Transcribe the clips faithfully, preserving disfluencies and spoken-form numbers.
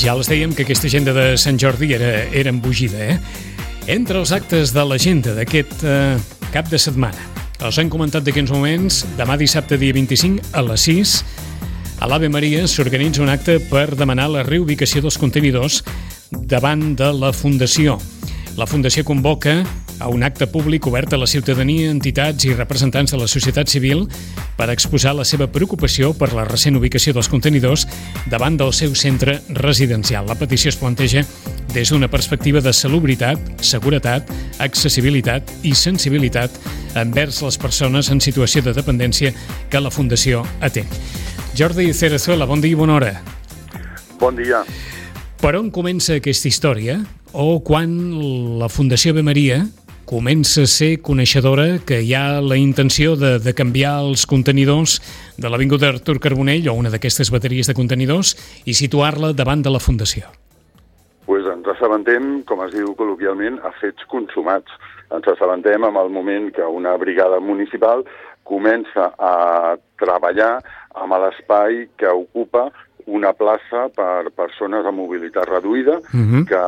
Ja els dèiem que aquesta agenda de Sant Jordi era, era embogida, eh? Entre els actes de l'agenda d'aquest eh, cap de setmana, els hem comentat d'aquests moments, demà dissabte dia vint-i-cinc a les sis, a l'Ave Maria s'organitza un acte per demanar la reubicació dels contenidors davant de la Fundació. La Fundació convoca a un acte públic obert a la ciutadania, entitats i representants de la societat civil per exposar la seva preocupació per la recent ubicació dels contenidors davant del seu centre residencial. La petició es planteja des d'una perspectiva de salubritat, seguretat, accessibilitat i sensibilitat envers les persones en situació de dependència que la Fundació atén. Jordi Cerezuela, bon dia i bona hora. Bon dia. Per on comença aquesta història? O quan la Fundació Ave Maria comença a ser coneixedora que hi ha la intenció de, de canviar els contenidors de l'Avinguda Artur Carbonell o una d'aquestes bateries de contenidors i situar-la davant de la Fundació? Pues ens assabentem, com es diu col·loquialment, a fets consumats. Ens assabentem en el moment que una brigada municipal comença a treballar amb l'espai que ocupa una plaça per persones amb mobilitat reduïda, uh-huh. que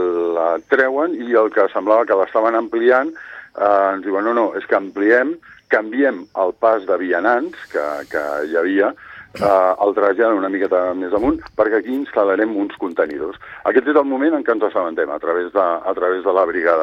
la treuen i el que semblava que l'estaven ampliant, eh, ens diuen, no, no, és que ampliem, canviem el pas de vianants que, que hi havia, eh, el traslladen una miqueta més amunt, perquè aquí instal·larem uns contenidors. Aquest és el moment en què ens assabentem, a través de, a través de la brigada.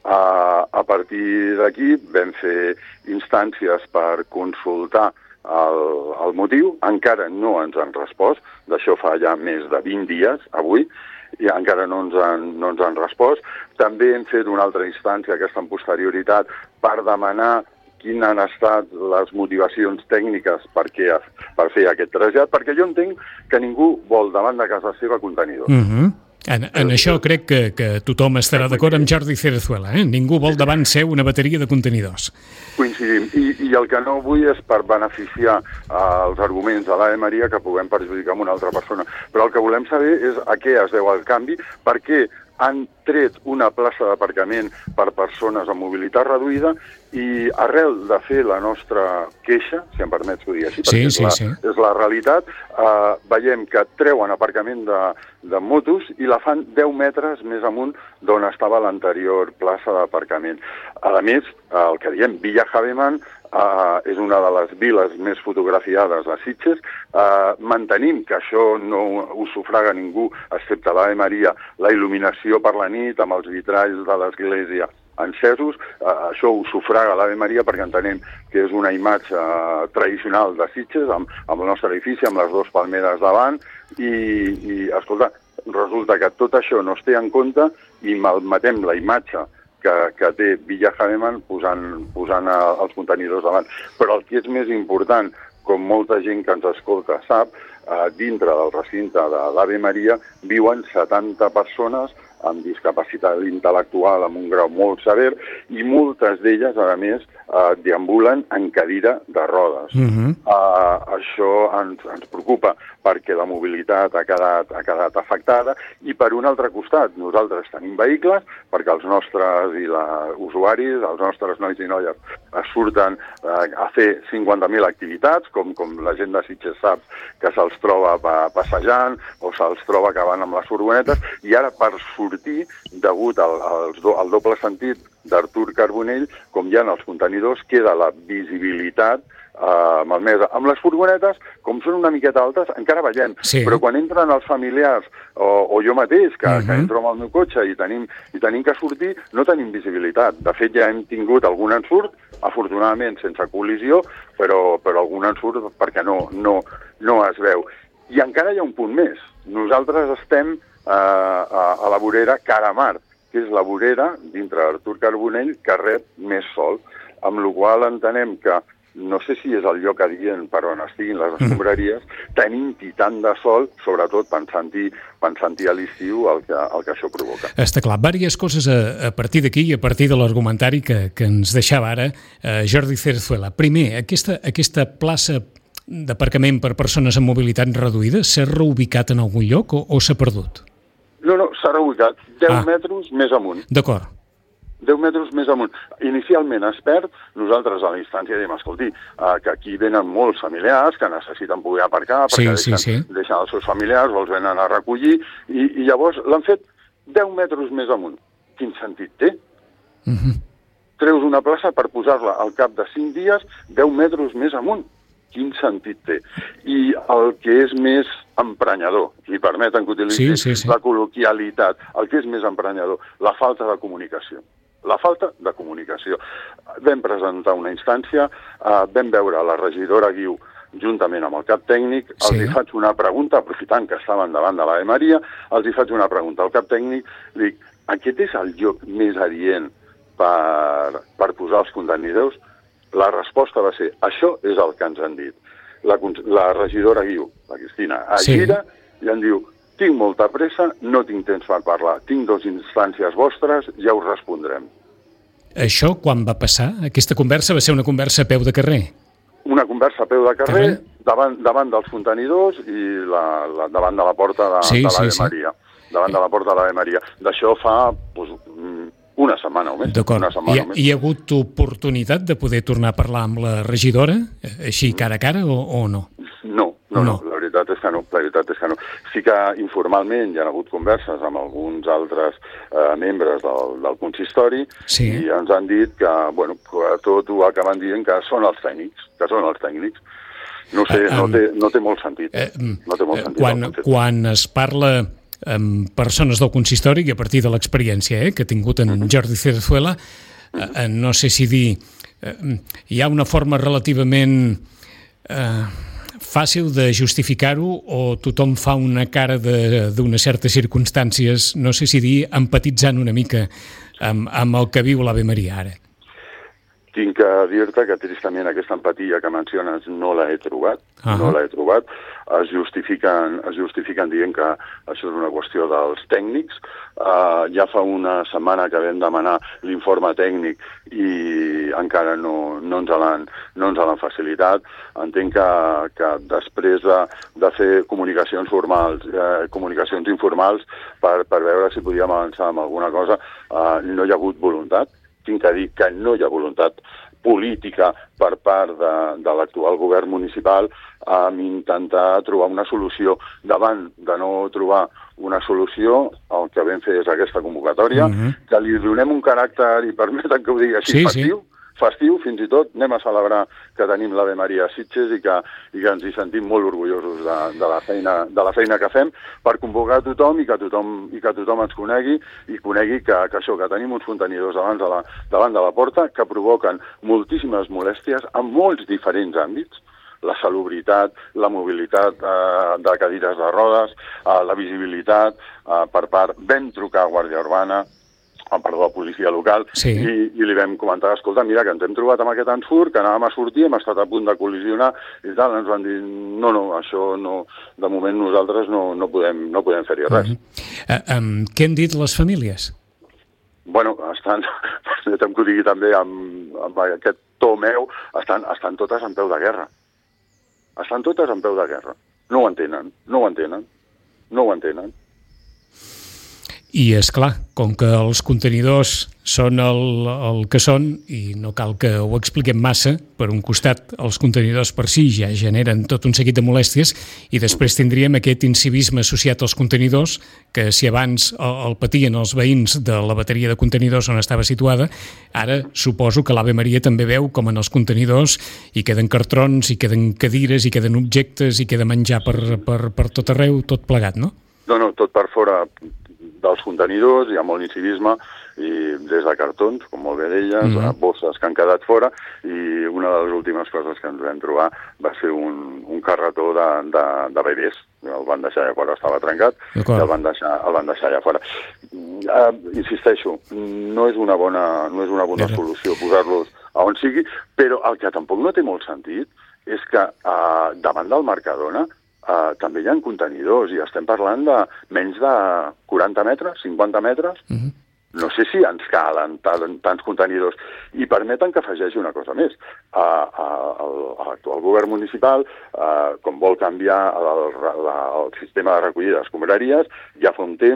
Uh, a partir d'aquí vam fer instàncies per consultar El, el motiu, encara no ens han respost, d'això fa ja més de vint dies, avui, i encara no ens han, no ens han respost. També hem fet una altra instància, aquesta en posterioritat, per demanar quines han estat les motivacions tècniques per, què, per fer aquest trasllat, perquè jo entenc que ningú vol davant de casa seva contenidors. Uh-huh. En, en això crec que, que tothom estarà d'acord amb Jordi Cerezuela, eh? Ningú vol davant seu una bateria de contenidors. Coincidim, I, i el que no vull és per beneficiar eh, els arguments de l'Ave Maria que puguem perjudicar una altra persona. Però el que volem saber és a què es deu el canvi, per què han tret una plaça d'aparcament per persones amb mobilitat reduïda i arrel de fer la nostra queixa, si em permets ho dir així, sí, perquè sí, és, la, sí. és la realitat, eh, veiem que treuen aparcament de, de motos i la fan deu metres més amunt d'on estava l'anterior plaça d'aparcament. A més, el que diem, Villa Havemann, Uh, és una de les viles més fotografiades a Sitges. Uh, mantenim que això no ho sufraga ningú, excepte l'Ave Maria, la il·luminació per la nit amb els vitralls de l'església encesos. Uh, això ho sufraga l'Ave Maria perquè entenem que és una imatge uh, tradicional de Sitges, amb, amb el nostre edifici, amb les dues palmeres davant, i, i escolta, resulta que tot això no es té en compte i malmetem la imatge que, que té Villa Havemann posant, posant els contenidors davant. Però el que és més important, com molta gent que ens escolta sap, eh, dintre del recinte de l'Ave Maria viuen setanta persones amb discapacitat intel·lectual amb un grau molt sever i moltes d'elles, a més, eh, deambulen en cadira de rodes. Uh-huh. Eh, això ens, ens preocupa perquè la mobilitat ha quedat, ha quedat afectada i per un altre costat nosaltres tenim vehicles perquè els nostres i la, usuaris, els nostres nois i noies es surten eh, a fer cinquanta mil activitats, com, com la gent de Sitges sap que se'ls troba pa, passejant o se'ls troba que van amb les furgonetes i ara per sortir, degut al, al, al doble sentit d'Artur Carbonell, com hi ha en els contenidors, queda la visibilitat Uh, malmesa. Amb les furgonetes, com són una miqueta altes, encara veiem. Sí. Però quan entren els familiars, o, o jo mateix, que, uh-huh. que entro amb el meu cotxe i tenim, i tenim que sortir, no tenim visibilitat. De fet, ja hem tingut algun ensurt, afortunadament sense col·lisió, però, però algun ensurt perquè no, no, no es veu. I encara hi ha un punt més. Nosaltres estem uh, a, a la vorera cara a mar, que és la vorera, dintre d'Artur Carbonell, que rep més sol, amb la qual entenem que no sé si és el lloc adient per on estiguin les escombraries, tenim-hi tant de sol, sobretot pensant-hi pensant-hi a l'estiu el que, el que això provoca. Està clar. Vàries coses a, a partir d'aquí i a partir de l'argumentari que, que ens deixava ara eh, Jordi Cerezuela. Primer, aquesta, aquesta plaça d'aparcament per persones amb mobilitat reduïda s'ha reubicat en algun lloc o, o s'ha perdut? No, no, s'ha reubicat deu ah. metres més amunt. D'acord. deu metres més amunt. Inicialment es perd, nosaltres a la instància diem, escolti, eh, que aquí venen molts familiars que necessiten poder aparcar perquè sí, deixen, sí, sí. deixen els seus familiars o els venen a recollir, i, i llavors l'han fet deu metres més amunt. Quin sentit té? Uh-huh. Treus una plaça per posar-la al cap de cinc dies deu metres més amunt. Quin sentit té? I el que és més emprenyador, i permeten que utilitzi sí, sí, sí. la col·loquialitat, el que és més emprenyador, la falta de comunicació. La falta de comunicació. Vam presentar una instància, eh, vam veure la regidora Guiu juntament amb el cap tècnic, els sí. hi faig una pregunta, aprofitant que estaven davant de l'Ave Maria, els hi faig una pregunta al cap tècnic, dic, aquest és el lloc més adient per, per posar els contenidors? La resposta va ser, això és el que ens han dit. La, la regidora Guiu, la Cristina, a sí. gira i em diu, tinc molta pressa, no tinc temps per parlar, tinc dues instàncies vostres, ja us respondrem. Això quan va passar? Aquesta conversa va ser una conversa a peu de carrer? Una conversa a peu de carrer, carrer? Davant, davant dels contenidors i la, la, davant de la porta de, sí, de l'Ave sí, Maria. Davant de la porta de l'Ave Maria. D'això fa doncs, una setmana o més. D'acord. Una setmana Hi, o més. hi ha hagut oportunitat de poder tornar a parlar amb la regidora, així cara a cara, o, o no? No, no, no, no, la veritat és que no, la veritat és que no. Sí que informalment hi ha hagut converses amb alguns altres eh, membres del, del consistori sí. i ens han dit que, bueno, que tot ho acaben dient que són els tècnics, que són els tècnics. No sé, uh, um, no, té, no té molt sentit. Eh, no té molt sentit. Quan, quan es parla amb persones del consistori, i a partir de l'experiència eh, que ha tingut en uh-huh. Jordi Cerezuela, uh-huh. eh, no sé si dir, eh, hi ha una forma relativament eh, fàcil de justificar-ho o tothom fa una cara d'unes certes circumstàncies, no sé si dir, empatitzant una mica amb, amb el que viu l'Ave Maria ara. Tinc que dir-te que tristament aquesta empatia que menciones no la he trobat, uh-huh. no la he trobat. Es justifiquen, es justifiquen dient que això és una qüestió dels tècnics. Uh, ja fa una setmana que vam demanar l'informe tècnic i encara no, no ens l'han no ens l'han facilitat. Entenc que, que després de, de fer comunicacions formals, eh, comunicacions informals per, per veure si podíem avançar amb alguna cosa, uh, no hi ha hagut voluntat. Tinc que dir que no hi ha voluntat política per part de, de l'actual govern municipal amb intentar trobar una solució. Davant de no trobar una solució, el que vam fer és aquesta convocatòria, uh-huh. que li donem un caràcter, i permeten que ho digui així, sí, festiu, sí. festiu, fins i tot anem a celebrar que tenim l'Ave Maria a Sitges i que, i que ens hi sentim molt orgullosos de, de, la feina, de la feina que fem per convocar tothom i que tothom, i que tothom ens conegui i conegui que, que això, que tenim uns contenidors davant de, la, davant de la porta que provoquen moltíssimes molèsties en molts diferents àmbits, la salubritat, la mobilitat eh, de cadires de rodes, eh, la visibilitat eh, per part. Vam trucar a Guàrdia Urbana, perdó, a policia local, sí. i, i li vam comentar, escolta, mira, que ens hem trobat amb aquest ensurt, que anàvem a sortir, hem estat a punt de col·lisionar, i tal, ens van dir, no, no, això no, de moment nosaltres no, no podem, no podem fer-hi res. Uh-huh. uh, um, què han dit les famílies? Bueno, estan, permetem que ho digui també amb, amb aquest to meu, estan, estan totes en peu de guerra. Estan totes en peu de guerra. No ho entenen, no ho entenen, no ho entenen. I, és clar, com que els contenidors són el, el que són, i no cal que ho expliquem massa, per un costat els contenidors per si ja generen tot un seguit de molèsties, i després tindríem aquest incivisme associat als contenidors, que si abans el, el patien els veïns de la bateria de contenidors on estava situada, ara suposo que l'Ave Maria també veu com en els contenidors hi queden cartrons, hi queden cadires, hi queden objectes, hi queda menjar per, per, per tot arreu, tot plegat, no? No, no, tot per fora dels contenidors, hi ha molt incivisme, i des de cartons, com molt bé deies, mm-hmm. bosses que han quedat fora, i una de les últimes coses que ens vam trobar va ser un, un carretó de, de, de bebès. El van deixar allà fora, estava trencat, i el van deixar, el van deixar allà fora. Uh, insisteixo, no és una bona, no és una bona Era. solució posar-los a on sigui, però el que tampoc no té molt sentit és que uh, davant del Mercadona Uh, també hi ha contenidors i estem parlant de menys de quaranta metres, cinquanta metres. Uh-huh. No sé si ens calen tants contenidors. I permeten que afegeixi una cosa més. Uh, uh, L'actual govern municipal, uh, com vol canviar el, el, el sistema de recollida d'escombraries, ja fa un temps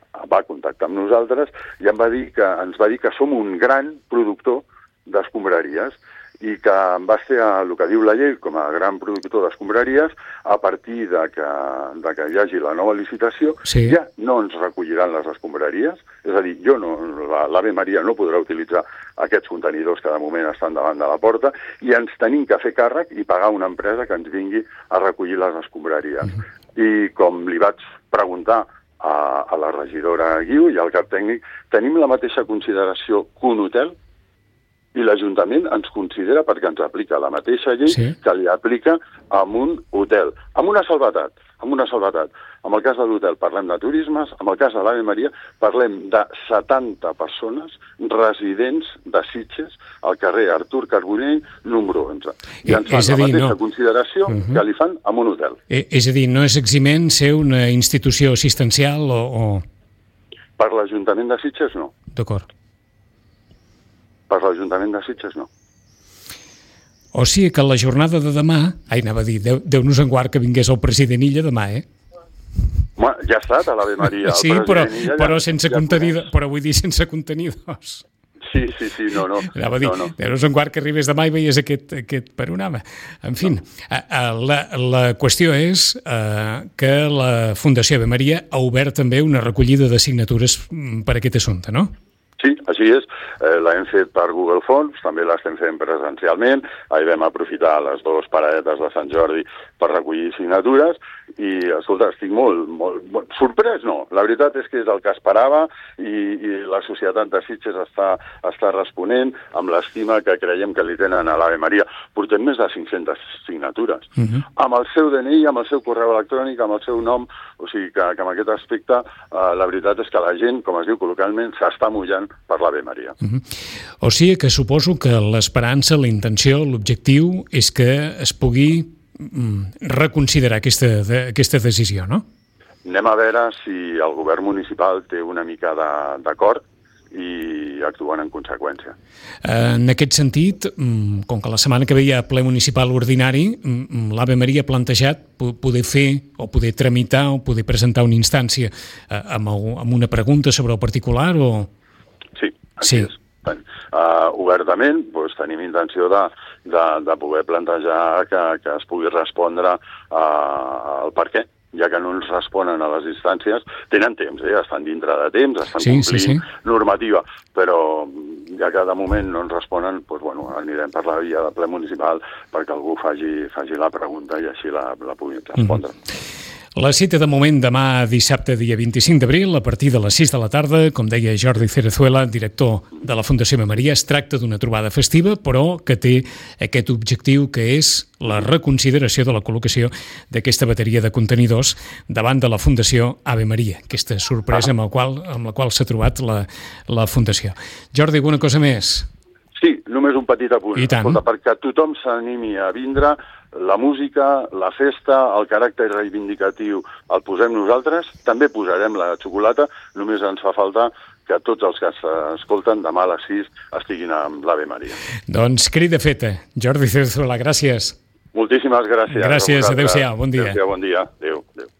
va contactar amb nosaltres i em va dir que, ens va dir que som un gran productor d'escombraries i que en base a el que diu la llei com a gran productor d'escombraries, a partir de que, de que hi hagi la nova licitació, sí. ja no ens recolliran les escombraries, és a dir, jo no, l'Ave Maria no podrà utilitzar aquests contenidors que de moment estan davant de la porta i ens tenim que fer càrrec i pagar una empresa que ens vingui a recollir les escombraries. Uh-huh. I com li vaig preguntar a, a la regidora Guiu i al cap tècnic, tenim la mateixa consideració que un hotel? I l'Ajuntament ens considera perquè ens aplica la mateixa llei sí. que li aplica a un hotel. Amb una salvetat, amb una salvetat. En el cas de l'hotel parlem de turismes, en el cas de l'Ave Maria parlem de setanta persones residents de Sitges al carrer Artur Carbonell, número onze. I ens fan la mateixa no. consideració uh-huh. que li fan amb un hotel. Eh, és a dir, no és eximent ser una institució assistencial o... o... Per l'Ajuntament de Sitges, no. D'acord. Per l'Ajuntament de Sitges, no. O sigui que la jornada de demà... Ai, anava a dir, Déu, Déu-nos en guard que vingués el president Illa demà, eh? Home, ja ha estat a l'Ave Maria. Sí, però, Illa, però, ja, sense ja contenidor, però vull dir sense contenidors. Sí, sí, sí, no, no. Anava a dir, no, no. Déu-nos en guard que arribés demà i veies aquest, aquest panorama. En fi, no. la, la qüestió és eh, que la Fundació Ave Maria ha obert també una recollida de signatures per aquest assumpte, no? Sí, així és. Eh, l'hem fet per Google Forms, també l'estem fent presencialment. Ahir vam aprofitar les dues paradetes de Sant Jordi per recollir signatures i, escolta, estic molt, molt, molt sorprès, no. La veritat és que és el que esperava i, i la societat de Sitges està, està responent amb l'estima que creiem que li tenen a l'Ave Maria. Portem més de cinc-centes signatures. Uh-huh. Amb el seu D N I, amb el seu correu electrònic, amb el seu nom, o sigui que, que en aquest aspecte eh, la veritat és que la gent, com es diu col·loquialment, s'està mullant per l'Ave Maria. Uh-huh. O sigui que suposo que l'esperança, la intenció, l'objectiu és que es pugui mm, reconsiderar aquesta, de, aquesta decisió, no? Anem a veure si el govern municipal té una mica d'acord i actuen en conseqüència. En aquest sentit, com que la setmana que ve hi ha ple municipal ordinari, l'Ave Maria ha plantejat poder fer o poder tramitar o poder presentar una instància amb, amb una pregunta sobre el particular o... Sí, així sí. és. Uh, obertament doncs, tenim intenció de, de, de poder plantejar que, que es pugui respondre uh, al per què, ja que no ens responen a les instàncies. Tenen temps, eh? Estan dintre de temps, estan sí, complint sí, sí. normativa, però ja que de moment no ens responen, doncs, bueno, anirem per la via de ple municipal perquè algú faci, faci la pregunta i així la, la pugui respondre. Mm-hmm. La cita de moment demà dissabte, dia vint-i-cinc d'abril, a partir de les sis de la tarda, com deia Jordi Cerezuela, director de la Fundació Ave Maria. Es tracta d'una trobada festiva, però que té aquest objectiu que és la reconsideració de la col·locació d'aquesta bateria de contenidors davant de la Fundació Ave Maria, aquesta sorpresa amb la qual, amb la qual s'ha trobat la, la Fundació. Jordi, alguna cosa més? Sí, només un petit apunt. I tant. Escolta, perquè tothom s'animi a vindre, la música, la festa, el caràcter reivindicatiu el posem nosaltres, també posarem la xocolata, només ens fa falta que tots els que s'escolten demà a les sis estiguin amb l'Ave Maria. Doncs crida feta. Jordi Cerezuela, gràcies. Moltíssimes gràcies. Gràcies, adéu-siau, bon dia. Adéu-siau, bon dia. Adéu. Adéu.